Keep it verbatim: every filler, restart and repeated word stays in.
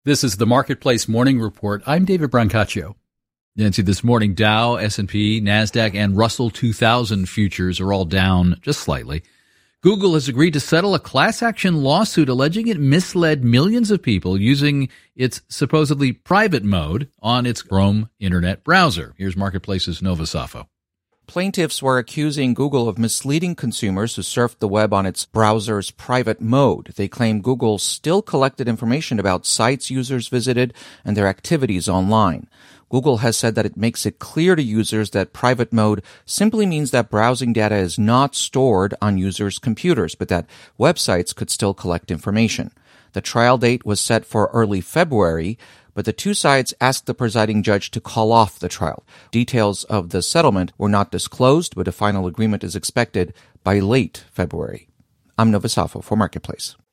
This is the Marketplace Morning Report. I'm David Brancaccio. Nancy, this morning, Dow, S and P, NASDAQ, and Russell two thousand futures are all down just slightly. Google has agreed to settle a class action lawsuit alleging it misled millions of people using its supposedly private mode on its Chrome internet browser. Here's Marketplace's Nova Safo. Plaintiffs were accusing Google of misleading consumers who surfed the web on its browser's private mode. They claim Google still collected information about sites users visited and their activities online. Google has said that it makes it clear to users that private mode simply means that browsing data is not stored on users' computers, but that websites could still collect information. The trial date was set for early February, but the two sides asked the presiding judge to call off the trial. Details of the settlement were not disclosed, but a final agreement is expected by late February. I'm Nova Safo for Marketplace.